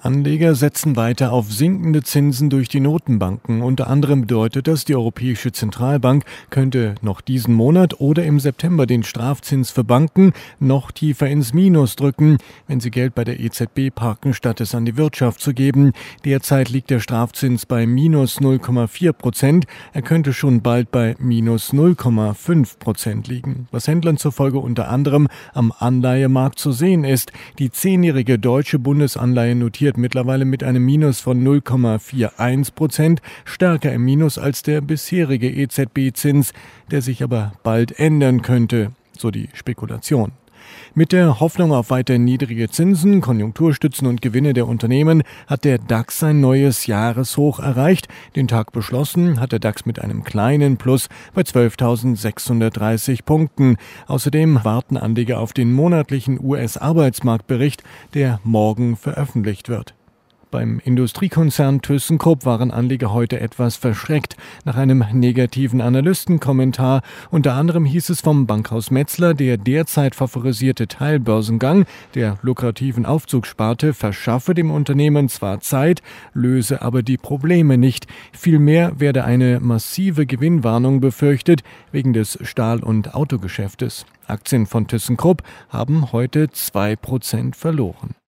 Anleger setzen weiter auf sinkende Zinsen durch die Notenbanken. Unter anderem bedeutet das, die Europäische Zentralbank könnte noch diesen Monat oder im September den Strafzins für Banken noch tiefer ins Minus drücken, wenn sie Geld bei der EZB parken, statt es an die Wirtschaft zu geben. Derzeit liegt der Strafzins bei minus 0,4%. Er könnte schon bald bei minus 0,5% liegen. Was Händlern zufolge unter anderem am Anleihemarkt zu sehen ist. Die 10-jährige deutsche Bundesanleihe notiert mittlerweile mit einem Minus von 0,41%, stärker im Minus als der bisherige EZB-Zins, der sich aber bald ändern könnte, so die Spekulation. Mit der Hoffnung auf weiter niedrige Zinsen, Konjunkturstützen und Gewinne der Unternehmen hat der DAX sein neues Jahreshoch erreicht. Den Tag beschlossen hat der DAX mit einem kleinen Plus bei 12.630 Punkten. Außerdem warten Anleger auf den monatlichen US-Arbeitsmarktbericht, der morgen veröffentlicht wird. Beim Industriekonzern ThyssenKrupp waren Anleger heute etwas verschreckt nach einem negativen Analystenkommentar. Unter anderem hieß es vom Bankhaus Metzler, der derzeit favorisierte Teilbörsengang der lukrativen Aufzugssparte verschaffe dem Unternehmen zwar Zeit, löse aber die Probleme nicht. Vielmehr werde eine massive Gewinnwarnung befürchtet wegen des Stahl- und Autogeschäftes. Aktien von ThyssenKrupp haben heute 2% verloren.